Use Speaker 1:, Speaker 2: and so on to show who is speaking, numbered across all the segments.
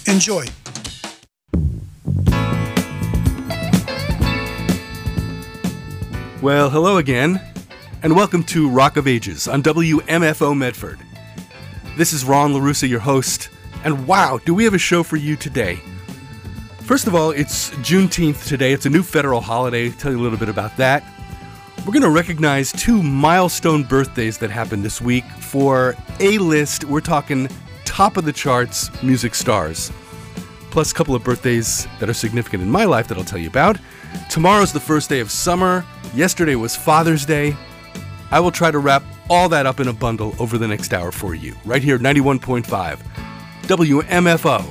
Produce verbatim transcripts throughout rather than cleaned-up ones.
Speaker 1: Enjoy.
Speaker 2: Well, hello again, and welcome to Rock of Ages on W M F O Medford. This is Ron LaRussa, your host, and wow, do we have a show for you today. First of all, it's Juneteenth today. It's a new federal holiday. I'll tell you a little bit about that. We're going to recognize two milestone birthdays that happened this week for A-list, we're talking top of the charts music stars. Plus a couple of birthdays that are significant in my life that I'll tell you about. Tomorrow's the first day of summer. Yesterday was Father's Day. I will try to wrap all that up in a bundle over the next hour for you, right here at ninety-one point five W M F O.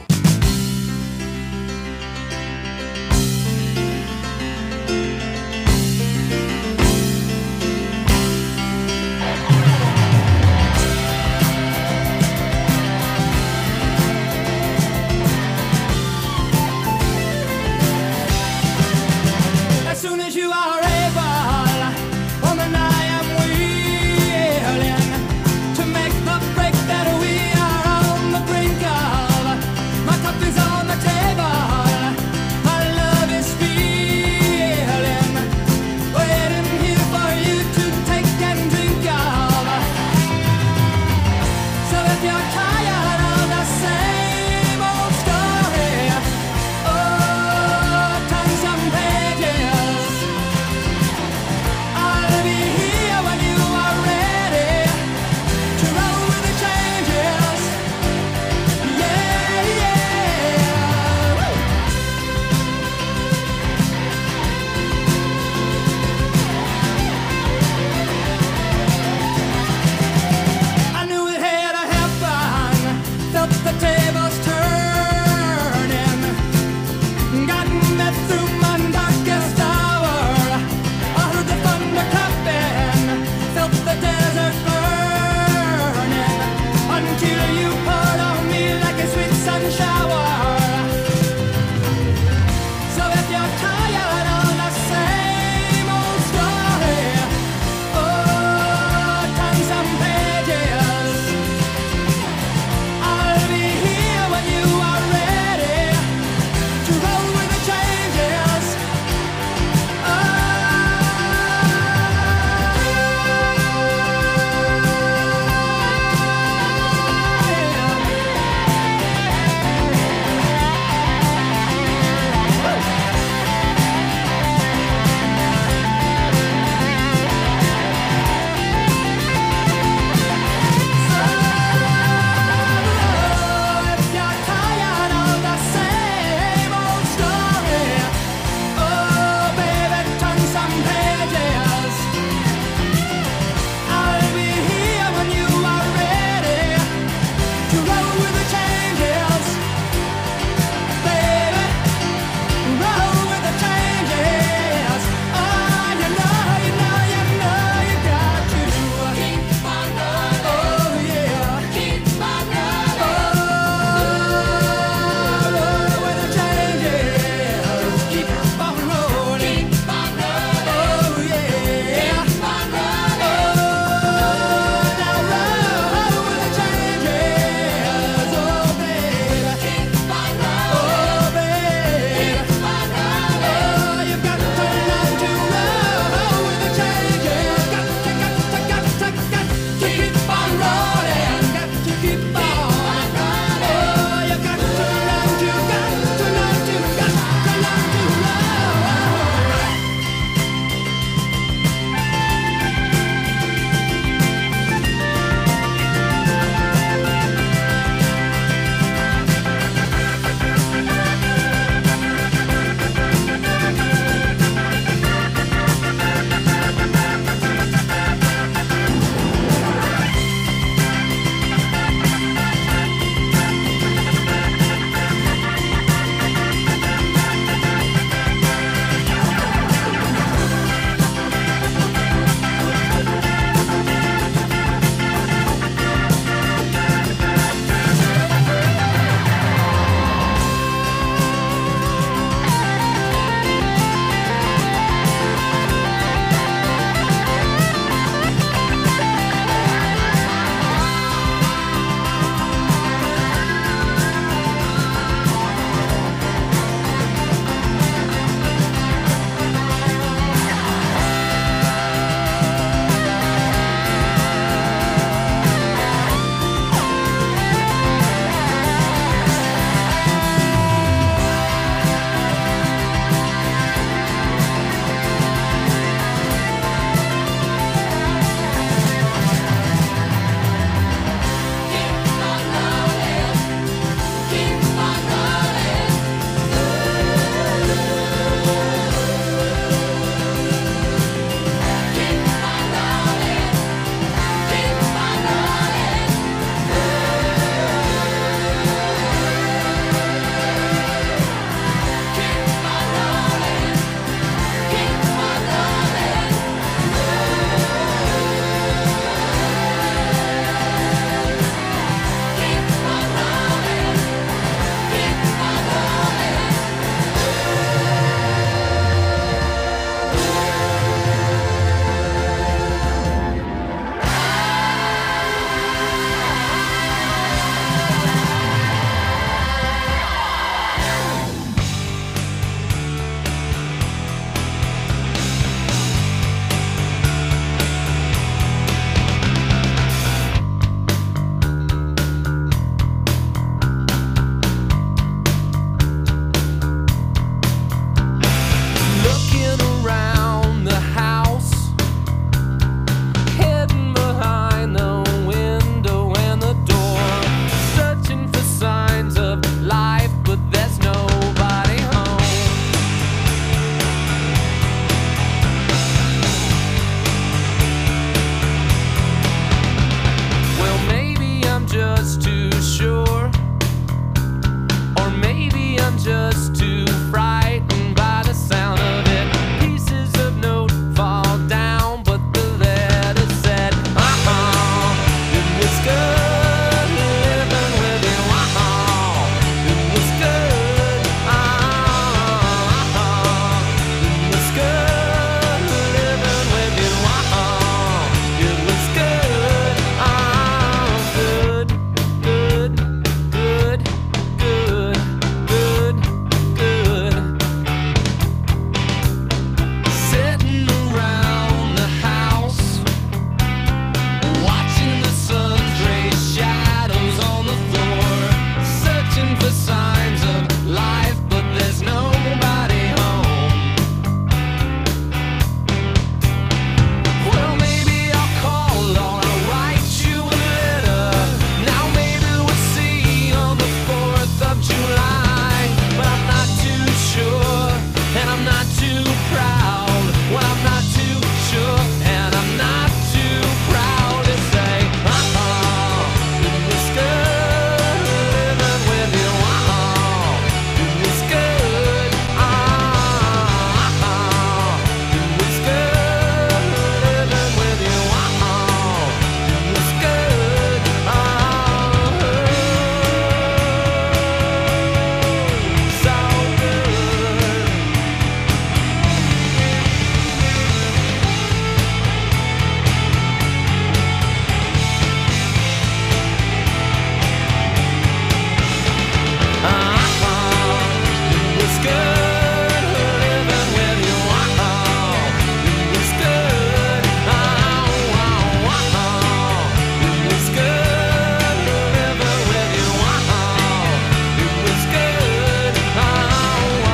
Speaker 1: just too frightened by the sound of it. Pieces of note fall down, but the letter said, uh-huh, it was good living with you, uh-huh, it was good, uh-huh, it was good living with you, uh-huh, it was good, uh-huh, good, good, good, good, good, good. Sitting around the house, watching the sun trace shadows on the floor, searching for signs of life, but there's nobody home. Well, maybe I'll call or I'll write you a letter. Now maybe we'll see on the fourth of July, but I'm not too sure, and I'm not too proud. Well, I'm not too sure, and I'm not too proud to say, uh-huh, it was good living with you, uh-huh, it was good, uh-huh, it was good living with you, uh-huh, it was good, uh-huh, so good. Uh-huh, it was good living with you, uh-huh, it was good, uh-huh, uh-huh, it was good living with you, uh-huh, it was good, uh-huh,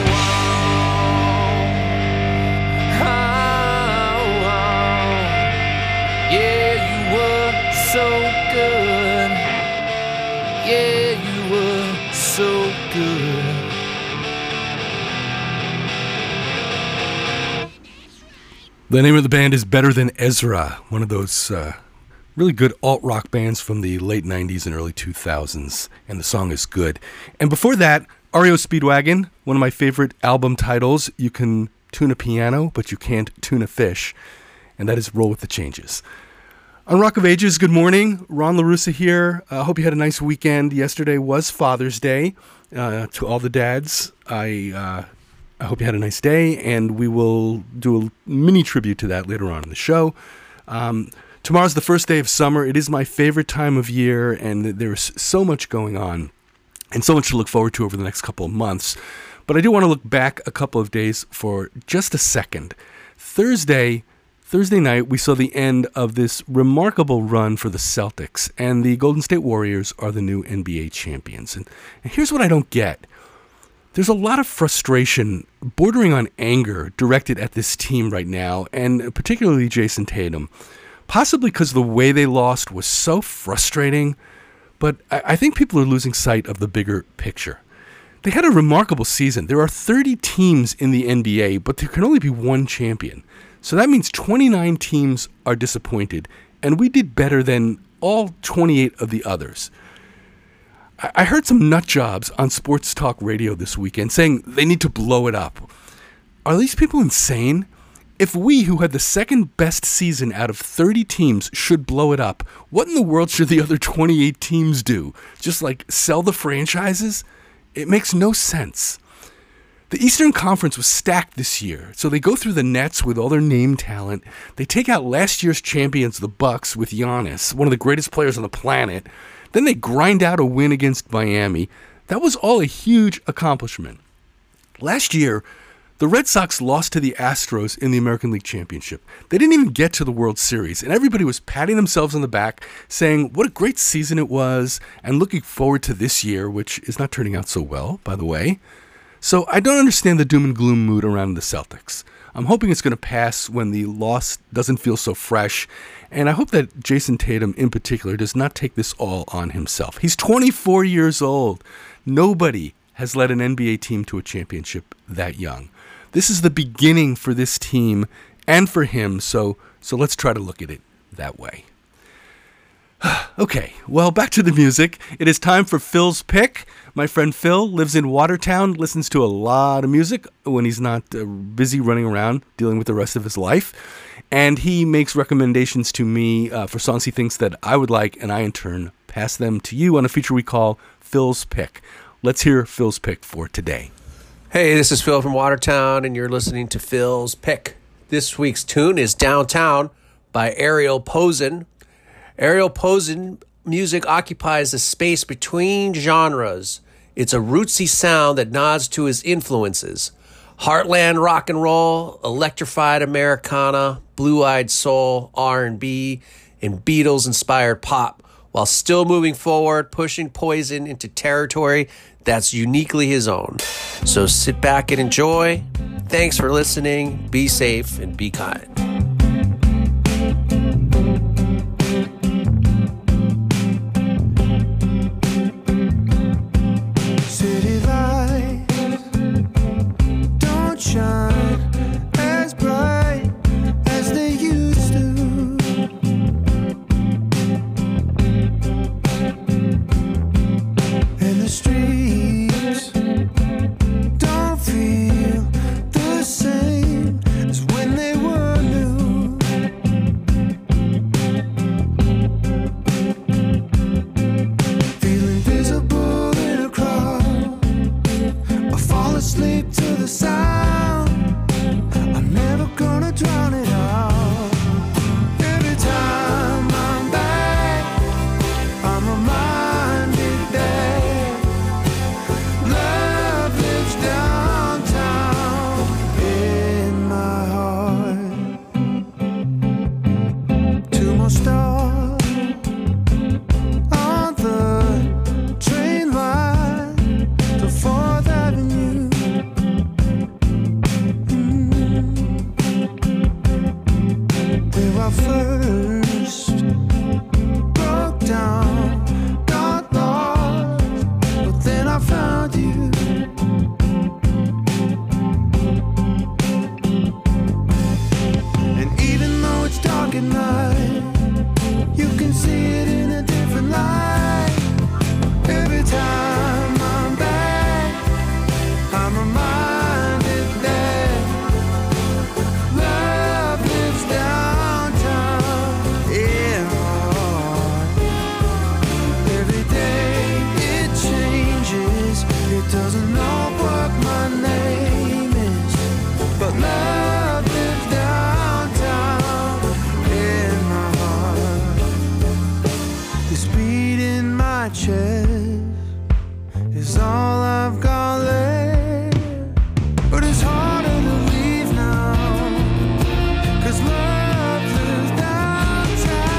Speaker 1: uh-huh, yeah, you were so good. Yeah, you were so good.
Speaker 2: The name of the band is Better Than Ezra, one of those uh, really good alt-rock bands from the late nineties and early two thousands, and the song is good. And before that, R E O Speedwagon, one of my favorite album titles. You can tune a piano, but you can't tune a fish, and that is Roll With The Changes. On Rock of Ages, good morning. Ron LaRussa here. I uh, hope you had a nice weekend. Yesterday was Father's Day. Uh, to all the dads, I uh, I hope you had a nice day, and we will do a mini tribute to that later on in the show. Um, tomorrow's the first day of summer. It is my favorite time of year, and there's so much going on and so much to look forward to over the next couple of months. But I do want to look back a couple of days for just a second. Thursday... Thursday night, we saw the end of this remarkable run for the Celtics, and the Golden State Warriors are the new N B A champions. And, and here's what I don't get. There's a lot of frustration, bordering on anger, directed at this team right now, and particularly Jason Tatum, possibly because the way they lost was so frustrating, but I, I think people are losing sight of the bigger picture. They had a remarkable season. There are thirty teams in the N B A, but there can only be one champion. So that means twenty-nine teams are disappointed, and we did better than all twenty-eight of the others. I heard some nut jobs on sports talk radio this weekend saying they need to blow it up. Are these people insane? If we, who had the second best season out of thirty teams, should blow it up, what in the world should the other twenty-eight teams do? Just like sell the franchises? It makes no sense. The Eastern Conference was stacked this year, so they go through the Nets with all their name talent. They take out last year's champions, the Bucks, with Giannis, one of the greatest players on the planet. Then they grind out a win against Miami. That was all a huge accomplishment. Last year, the Red Sox lost to the Astros in the American League Championship. They didn't even get to the World Series, and everybody was patting themselves on the back, saying what a great season it was, and looking forward to this year, which is not turning out so well, by the way. So I don't understand the doom and gloom mood around the Celtics. I'm hoping it's going to pass when the loss doesn't feel so fresh, and I hope that Jason Tatum in particular does not take this all on himself. He's twenty-four years old. Nobody has led an N B A team to a championship that young. This is the beginning for this team and for him, so so let's try to look at it that way. Okay, well, back to the music. It is time for Phil's Pick. My friend Phil lives in Watertown, listens to a lot of music when he's not uh, busy running around dealing with the rest of his life. And he makes recommendations to me uh, for songs he thinks that I would like, and I in turn pass them to you on a feature we call Phil's Pick. Let's hear Phil's Pick for today.
Speaker 3: Hey, this is Phil from Watertown, and you're listening to Phil's Pick. This week's tune is Downtown by Ariel Posen. Ariel Posen music occupies a space between genres. It's a rootsy sound that nods to his influences. Heartland rock and roll, electrified Americana, blue-eyed soul, R and B, and Beatles-inspired pop, while still moving forward, pushing Poison into territory that's uniquely his own. So sit back and enjoy. Thanks for listening. Be safe and be kind.
Speaker 4: City lights don't shine as bright as they used to. And the streets don't feel the same as when they were new. Feeling visible in a crowd, I fall asleep to the sound. I'm never gonna drown it out. Every time I'm back, I'm reminded that love lives downtown in my heart. Two more stars on the train line to Fourth Avenue. Where I first broke down, got lost, but then I found you. And even though it's dark at night, you can see it in a different light. Every time I'm back, I'm reminded that love lives downtown in my heart. Every day it changes, it doesn't know what my name is, but love lives downtown in my heart. This beat in my chest is all I've got left, but it's harder to leave now, 'cause love lives downtown.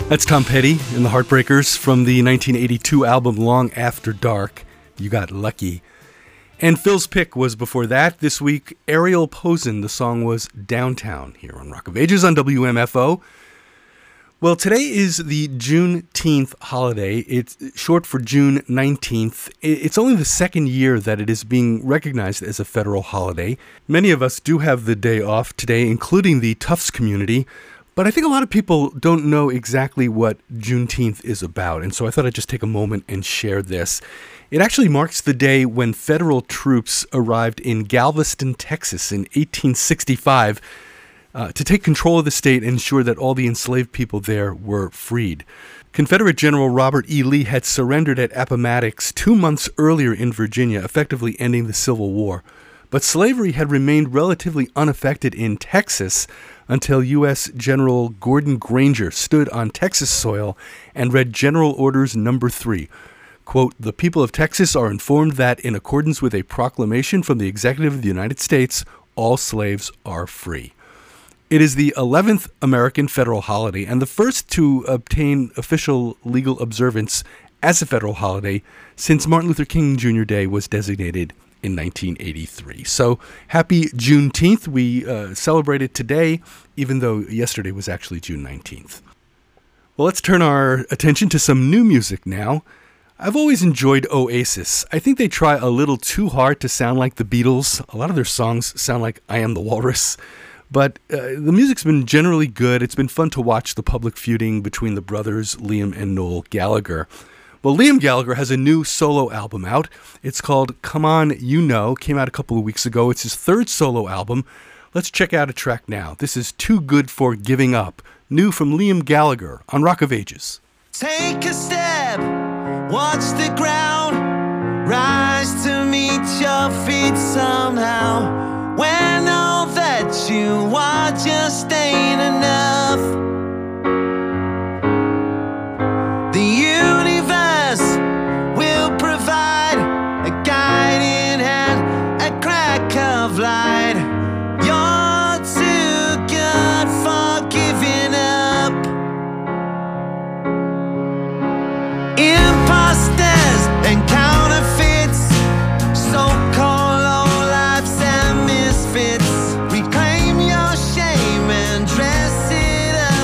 Speaker 2: That's Tom Petty and the Heartbreakers from the nineteen eighty-two album Long After Dark. You Got Lucky. And Phil's pick was before that. This week, Ariel Posen. The song was Downtown here on Rock of Ages on W M F O. Well, today is the Juneteenth holiday. It's short for June nineteenth. It's only the second year that it is being recognized as a federal holiday. Many of us do have the day off today, including the Tufts community. But I think a lot of people don't know exactly what Juneteenth is about, and so I thought I'd just take a moment and share this. It actually marks the day when federal troops arrived in Galveston, Texas in eighteen sixty-five uh, to take control of the state and ensure that all the enslaved people there were freed. Confederate General Robert E. Lee had surrendered at Appomattox two months earlier in Virginia, effectively ending the Civil War. But slavery had remained relatively unaffected in Texas until U S General Gordon Granger stood on Texas soil and read General Orders Number Three. Quote, "The people of Texas are informed that in accordance with a proclamation from the Executive of the United States, all slaves are free." It is the eleventh American federal holiday and the first to obtain official legal observance as a federal holiday since Martin Luther King Junior Day was designated in nineteen eighty-three. So happy Juneteenth. We uh, celebrate it today, even though yesterday was actually June nineteenth. Well, let's turn our attention to some new music now. I've always enjoyed Oasis. I think they try a little too hard to sound like the Beatles. A lot of their songs sound like I Am the Walrus. But uh, the music's been generally good. It's been fun to watch the public feuding between the brothers Liam and Noel Gallagher. Well, Liam Gallagher has a new solo album out. It's called Come On You Know. Came out a couple of weeks ago. It's his third solo album. Let's check out a track now. This is Too Good for Giving Up, new from Liam Gallagher on Rock of Ages.
Speaker 4: Take a step, watch the ground, rise to meet your feet somehow. When all that you are just ain't enough. The universe will provide a guiding hand, a crack of light. You're too good for giving up. Imposters and counterfeits, so-called lowlifes and misfits. Reclaim your shame and dress it up.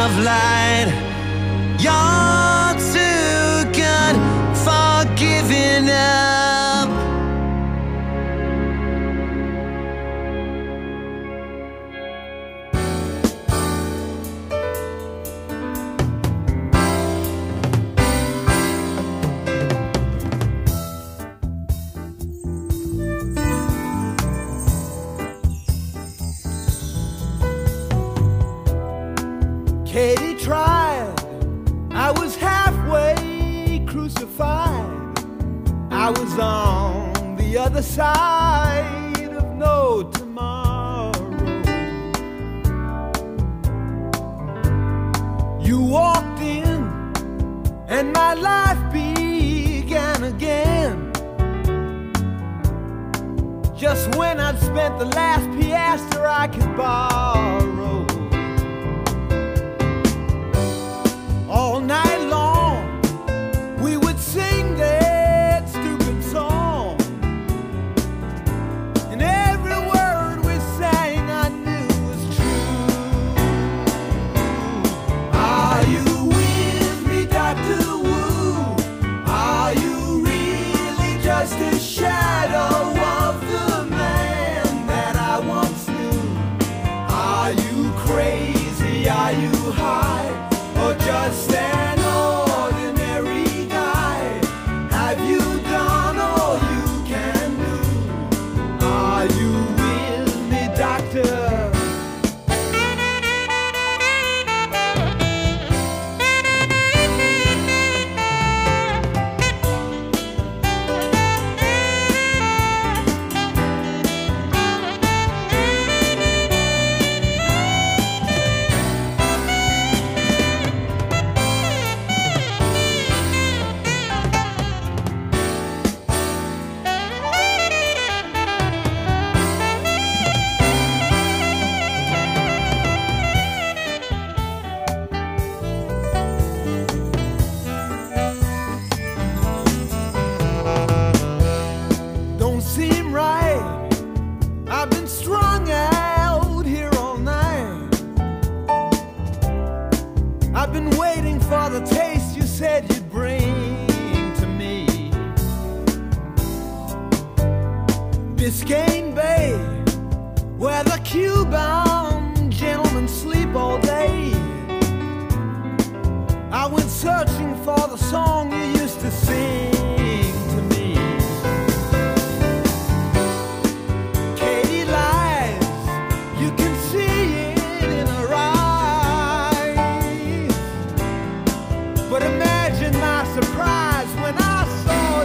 Speaker 1: of light. You're too good for giving up.
Speaker 4: Katie tried, I was halfway crucified. I was on the other side of no tomorrow. You walked in and my life began again. Just when I'd spent the last piastre I could borrow. All night long, we would sing that stupid song. And every word we sang I knew was true. Are you with me, Doctor Wu? Are you really just a shadow of the man that I once knew? Are you crazy? Are you high? Or just an ordinary guy? Have you done all you can do? Are you with me, doctor? Don't seem right. I've been strung out here all night. I've been waiting for the taste you said you'd bring to me. Biscayne Bay, where the Cuban gentlemen sleep all day. I went searching for the song you used to sing to me. Katie lies, you can see it in her eyes. But imagine my surprise when I saw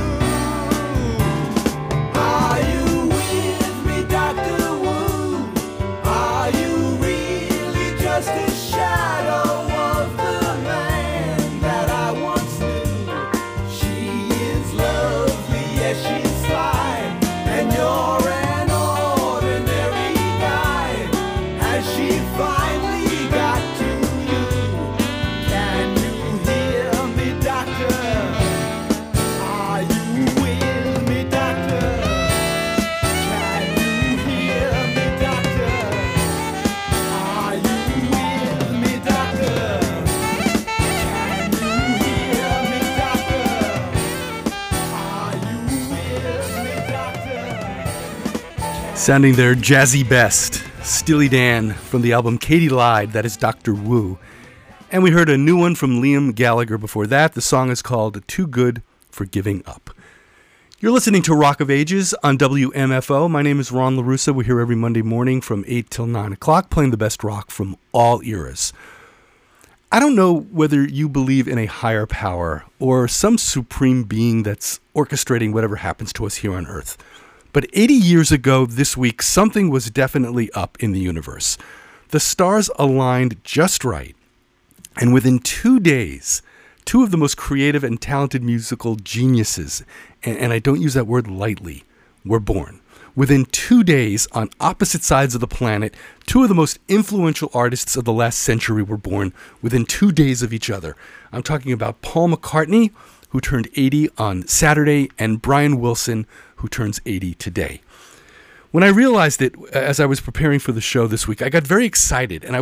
Speaker 4: you. Are you with me, Doctor Wu? Are you really just a shadow of the man that I once knew? She is lovely, yes, she's fine, and you're an ordinary guy. Has she finally got to you? Can you hear me, doctor? Are you with me, doctor? Can you hear me, doctor? Are you with me, doctor? Can you hear me, doctor? Are you with me, doctor?
Speaker 2: Sounding their jazzy best, Steely Dan from the album Katie Lied, that is Doctor Wu. And we heard a new one from Liam Gallagher before that. The song is called Too Good for Giving Up. You're listening to Rock of Ages on W M F O. My name is Ron LaRussa. We're here every Monday morning from eight till nine o'clock, playing the best rock from all eras. I don't know whether you believe in a higher power or some supreme being that's orchestrating whatever happens to us here on Earth. But eighty years ago this week, something was definitely up in the universe. The stars aligned just right. And within two days, two of the most creative and talented musical geniuses, and, and I don't use that word lightly, were born. Within two days, on opposite sides of the planet, two of the most influential artists of the last century were born within two days of each other. I'm talking about Paul McCartney, who turned eighty on Saturday, and Brian Wilson, who turns eighty today. When I realized it, as I was preparing for the show this week, I got very excited, and I was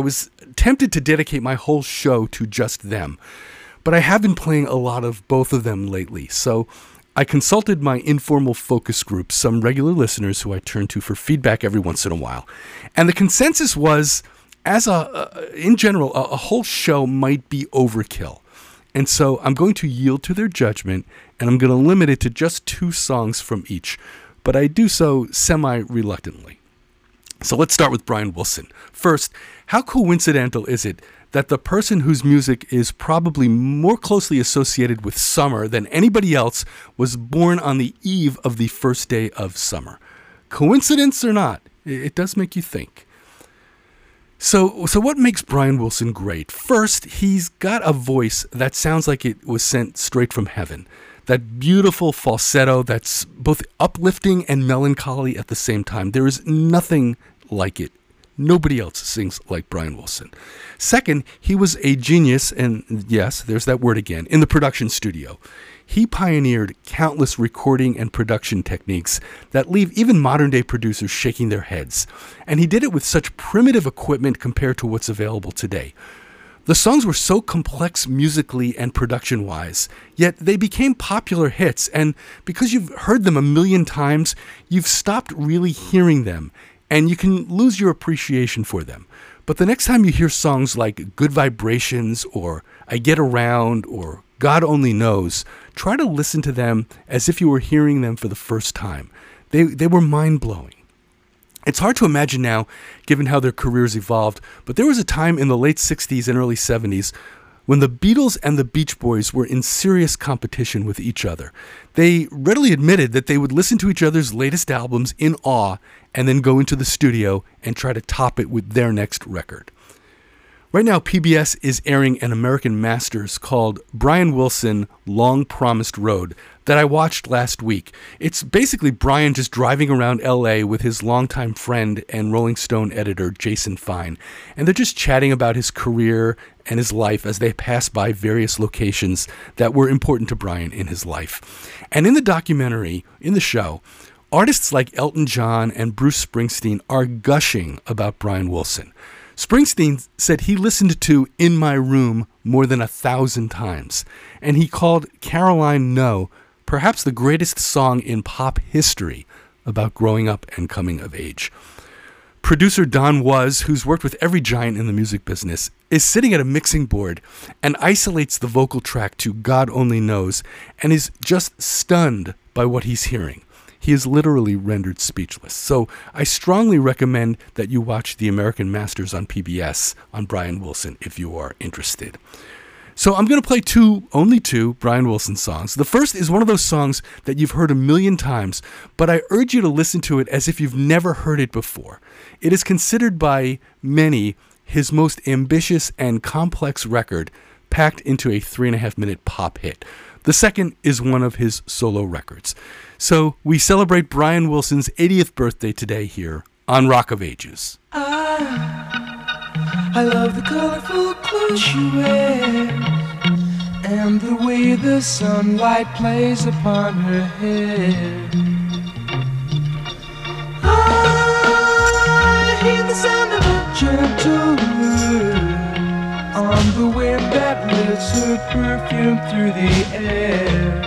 Speaker 2: tempted to dedicate my whole show to just them, but I have been playing a lot of both of them lately, so I consulted my informal focus group, some regular listeners who I turn to for feedback every once in a while, and the consensus was, as a, uh, in general, a, a whole show might be overkill. And so I'm going to yield to their judgment, and I'm going to limit it to just two songs from each, but I do so semi-reluctantly. So let's start with Brian Wilson. First, how coincidental is it that the person whose music is probably more closely associated with summer than anybody else was born on the eve of the first day of summer? Coincidence or not, it does make you think. So, so what makes Brian Wilson great? First, he's got a voice that sounds like it was sent straight from heaven. That beautiful falsetto that's both uplifting and melancholy at the same time. There is nothing like it. Nobody else sings like Brian Wilson. Second, he was a genius, and yes, there's that word again, in the production studio. He pioneered countless recording and production techniques that leave even modern-day producers shaking their heads. And he did it with such primitive equipment compared to what's available today. The songs were so complex musically and production-wise, yet they became popular hits, and because you've heard them a million times, you've stopped really hearing them, and you can lose your appreciation for them. But the next time you hear songs like Good Vibrations or I Get Around or God Only Knows, try to listen to them as if you were hearing them for the first time. They they were mind-blowing. It's hard to imagine now, given how their careers evolved, but there was a time in the late sixties and early seventies when the Beatles and the Beach Boys were in serious competition with each other. They readily admitted that they would listen to each other's latest albums in awe and then go into the studio and try to top it with their next record. Right now, P B S is airing an American Masters called Brian Wilson, Long Promised Road that I watched last week. It's basically Brian just driving around L A with his longtime friend and Rolling Stone editor, Jason Fine. And they're just chatting about his career and his life as they pass by various locations that were important to Brian in his life. And in the documentary, in the show, artists like Elton John and Bruce Springsteen are gushing about Brian Wilson. Springsteen said he listened to In My Room more than a thousand times, and he called Caroline No perhaps the greatest song in pop history about growing up and coming of age. Producer Don Was, who's worked with every giant in the music business, is sitting at a mixing board and isolates the vocal track to God Only Knows and is just stunned by what he's hearing. He is literally rendered speechless. So I strongly recommend that you watch the American Masters on P B S on Brian Wilson if you are interested. So I'm going to play two, only two, Brian Wilson songs. The first is one of those songs that you've heard a million times, but I urge you to listen to it as if you've never heard it before. It is considered by many his most ambitious and complex record, packed into a three and a half minute pop hit. The second is one of his solo records. So we celebrate Brian Wilson's eightieth birthday today here on Rock of Ages.
Speaker 4: I, I love the colorful clothes she wears and the way the sunlight plays upon her hair. I hear the sound of a gentle word on the wind that lifts her perfume through the air.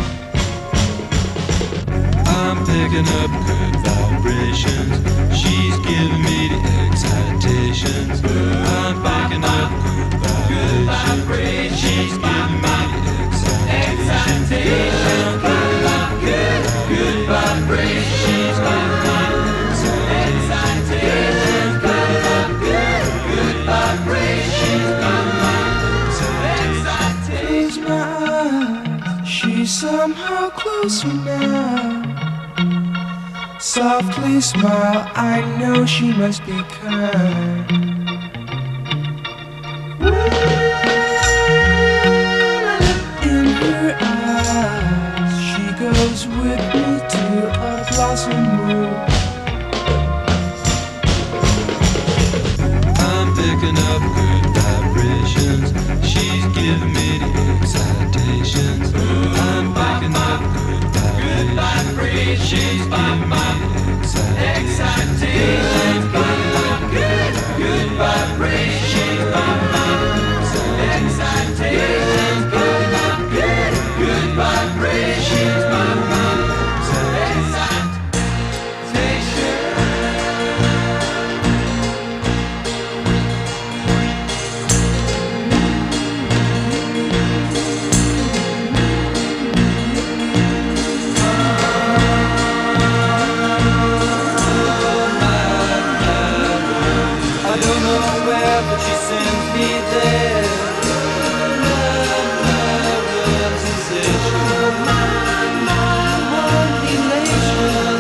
Speaker 5: I'm picking up good vibrations. She's giving me the excitations. I'm picking up good vibrations. She's giving me the excitations. I'm picking up good, good vibrations. She's giving me the excitations. Picking up good, good vibrations. She's giving me the excitations.
Speaker 4: Close my eyes, she's somehow closer now. Softly smile, I know she must be kind. In her eyes, she goes with me to a blossom room.
Speaker 5: I'm picking up good vibrations. She's giving me the excitations. I'm picking up good vibrations. She's giving me the excitations. I'm picking up good, good vibrations. don't know where, but she sends me there. Love, love, love, sensation. One elation.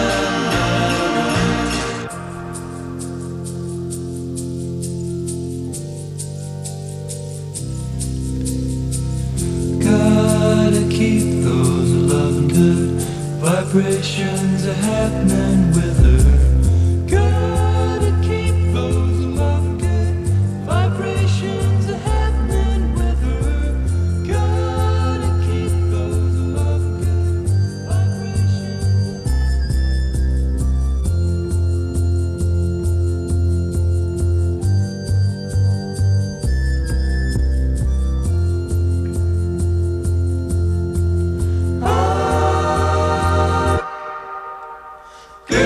Speaker 5: Gotta keep those loving good vibrations are happening with her. Gotta keep those loving good vibrations are happening with her. Gotta keep those loving good vibrations. Girl,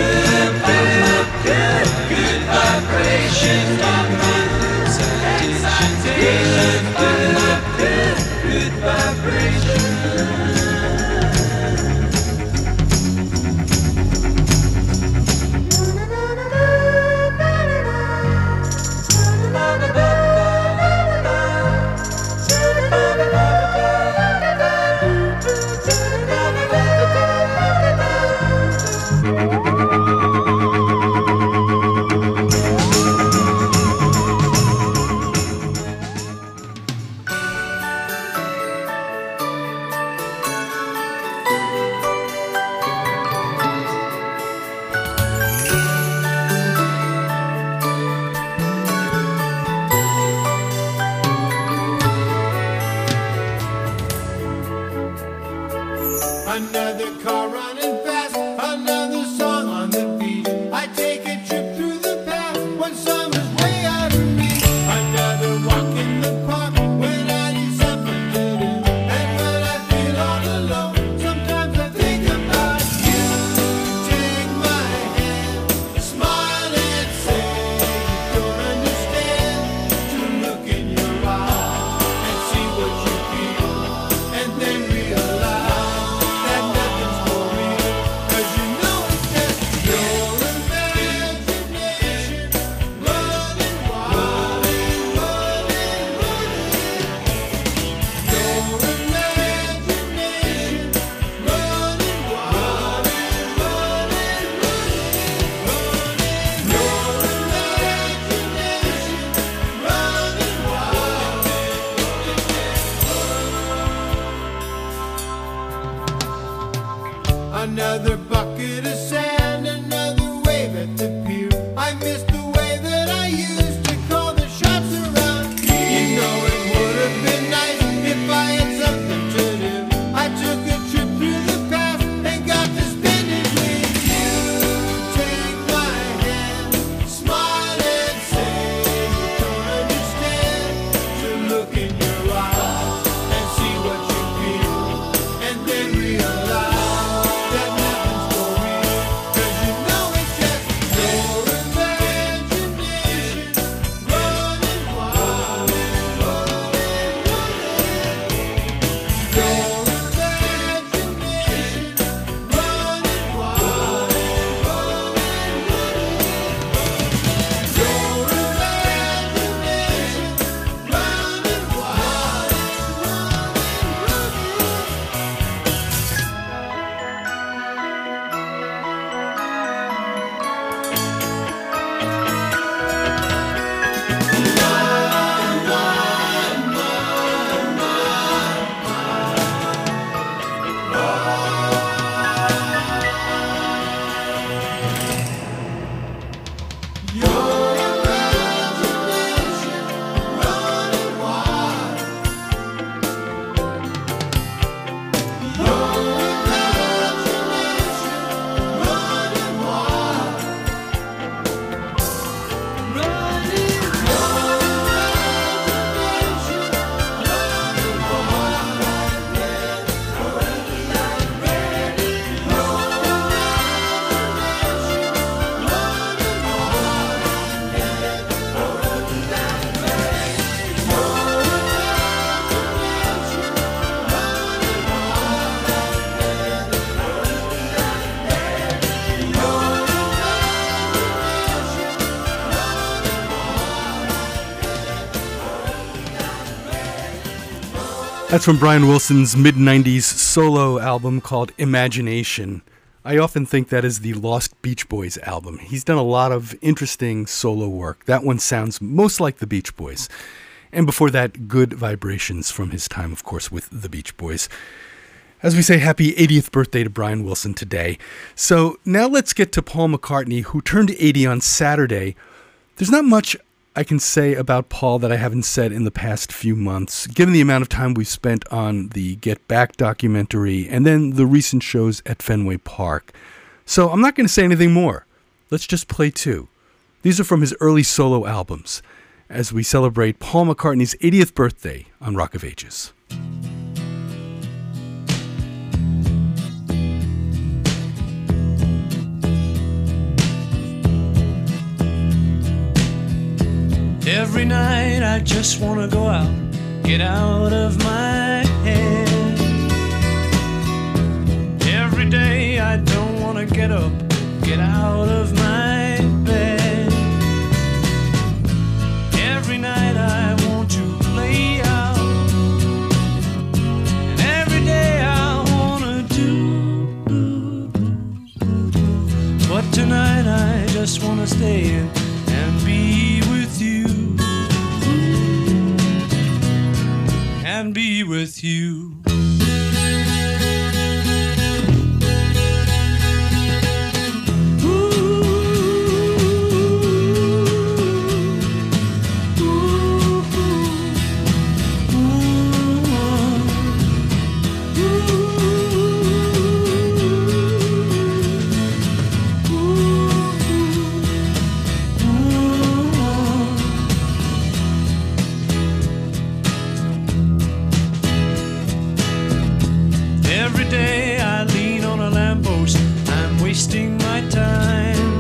Speaker 2: That's from Brian Wilson's mid nineties solo album called Imagination. I often think that is the Lost Beach Boys album. He's done a lot of interesting solo work. That one sounds most like the Beach Boys. And before that, Good Vibrations from his time, of course, with the Beach Boys. As we say, happy eightieth birthday to Brian Wilson today. So now let's get to Paul McCartney, who turned eighty on Saturday. There's not much I can say about Paul that I haven't said in the past few months, given the amount of time we've spent on the Get Back documentary and then the recent shows at Fenway Park. So I'm not going to say anything more. Let's just play two. These are from his early solo albums as we celebrate Paul McCartney's eightieth birthday on Rock of Ages.
Speaker 5: Every night I just wanna go out, get out of my head. Every day I don't wanna get up, get out of my bed. Every night I want to play out, and every day I wanna do. But tonight I just wanna stay in and be with you. And be with you. Every day I lean on a lamppost, I'm wasting my time.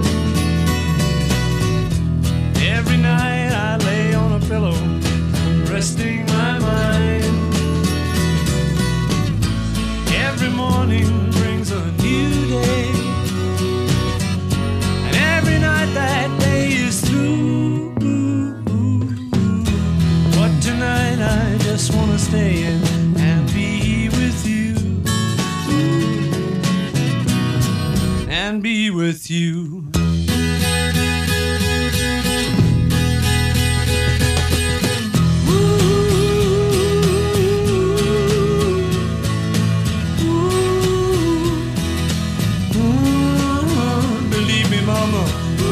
Speaker 5: Every night I lay on a pillow, I'm resting my mind. Every morning brings a new day, and every night that day is through. But tonight I just wanna stay in and be with you. And be with you. Believe me, mama.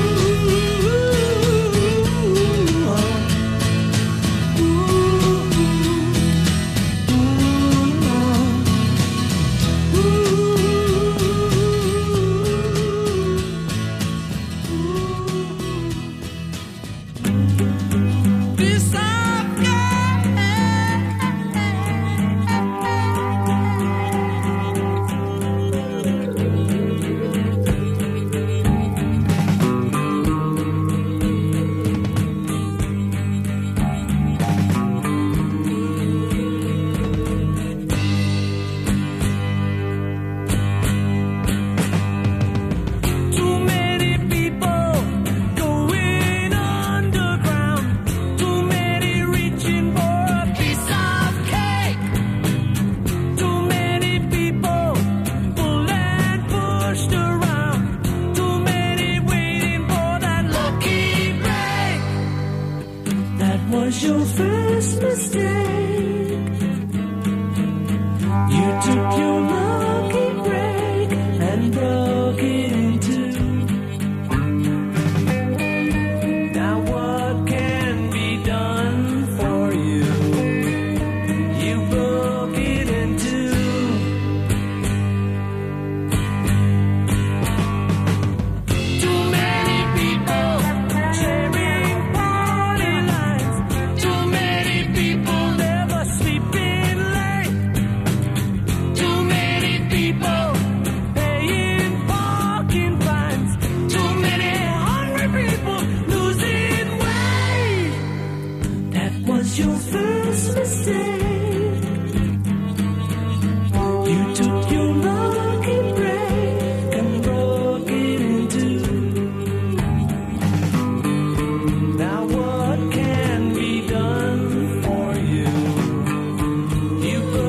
Speaker 5: Was your first mistake? You took your lucky break and broke it in two. Now what can be done for you? You broke it in two. Too many people sharing party lines. Too many people never sleeping late. Too many people paying parking fines. Too many hungry people losing weight. That was your first mistake. You took your lucky break and broke it in two. Now what can be done for you? You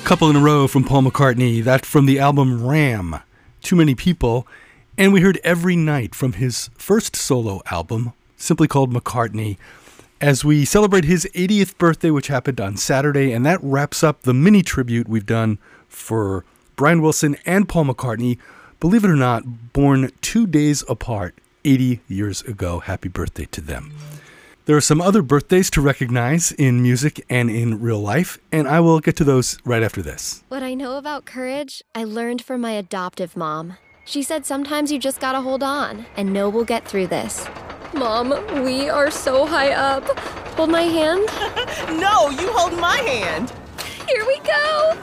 Speaker 2: Couple in a row from Paul McCartney, that from the album Ram, Too Many People, and we heard Every Night from his first solo album, simply called McCartney, as we celebrate his eightieth birthday, which happened on Saturday, and that wraps up the mini tribute we've done for Brian Wilson and Paul McCartney, believe it or not, born two days apart, eighty years ago. Happy birthday to them. There are some other birthdays to recognize in music and in real life, and I will get to those right after this.
Speaker 6: What I know about courage, I learned from my adoptive mom. She said sometimes you just gotta hold on and know we'll get through this. Mom, we are so high up. Hold my hand.
Speaker 7: No, you hold my hand.
Speaker 6: Here we go.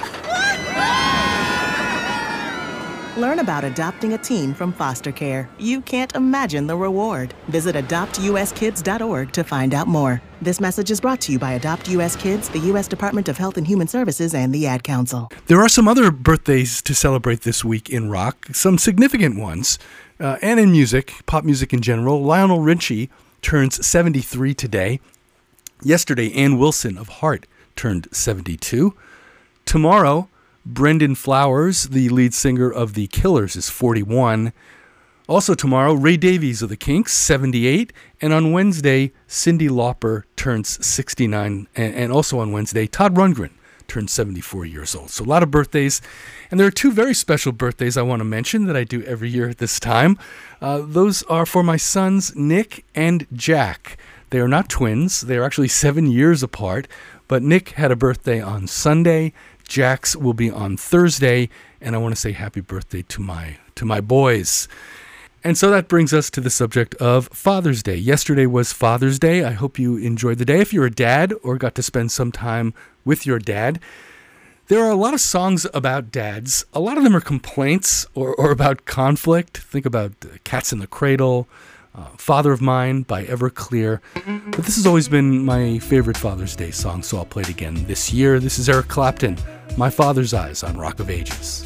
Speaker 7: Learn about adopting a teen from foster care. You can't imagine the reward. Visit adopt u s kids dot org to find out more. This message is brought to you by Adopt U S Kids, the U S Department of Health and Human Services, and the Ad Council.
Speaker 2: There are some other birthdays to celebrate this week in rock, some significant ones, uh, and in music, pop music in general. Lionel Richie turns seventy-three today. Yesterday, Ann Wilson of Heart turned seventy-two. Tomorrow, Brendan Flowers, the lead singer of The Killers, is forty-one. Also tomorrow, Ray Davies of the Kinks, seventy-eight. And on Wednesday, Cyndi Lauper turns sixty-nine. And, and also on Wednesday, Todd Rundgren turns seventy-four years old. So a lot of birthdays. And there are two very special birthdays I want to mention that I do every year at this time. Uh, those are for my sons, Nick and Jack. They are not twins. They are actually seven years apart. But Nick had a birthday on Sunday. Jack's will be on Thursday, and I want to say happy birthday to my to my boys. And so that brings us to the subject of Father's Day. Yesterday was Father's Day. I hope you enjoyed the day. If you're a dad or got to spend some time with your dad, there are a lot of songs about dads. A lot of them are complaints or, or about conflict. Think about Cats in the Cradle, Uh, Father of Mine by Everclear. But this has always been my favorite Father's Day song, so I'll play it again this year. This is Eric Clapton, My Father's Eyes on Rock of Ages.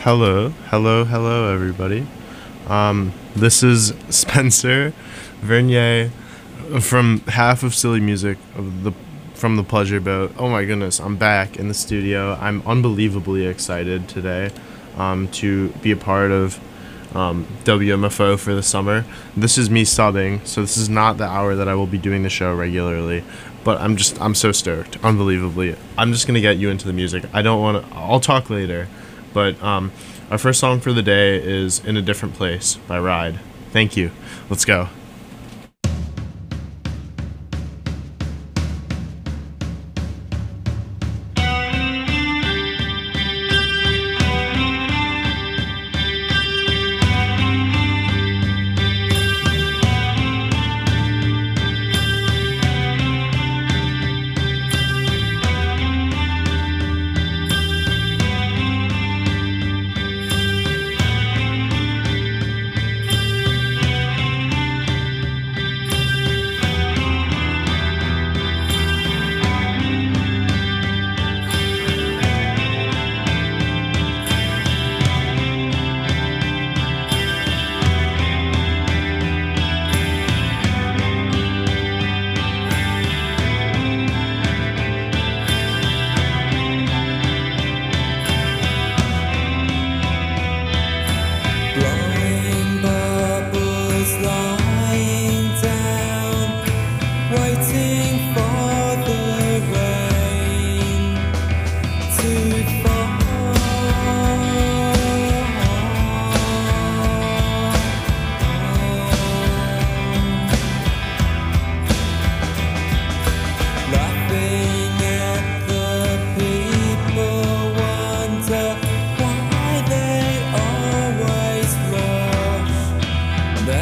Speaker 8: Hello, hello, hello, everybody. Um, this is Spencer Vernier from half of Silly Music of the from the Pleasure Boat. Oh my goodness, I'm back in the studio. I'm unbelievably excited today um, to be a part of um, W M F O for the summer. This is me subbing, so this is not the hour that I will be doing the show regularly. But I'm just I'm so stoked, unbelievably. I'm just gonna get you into the music. I don't want to. I'll talk later. But um, our first song for the day is In a Different Place by Ride. Thank you. Let's go.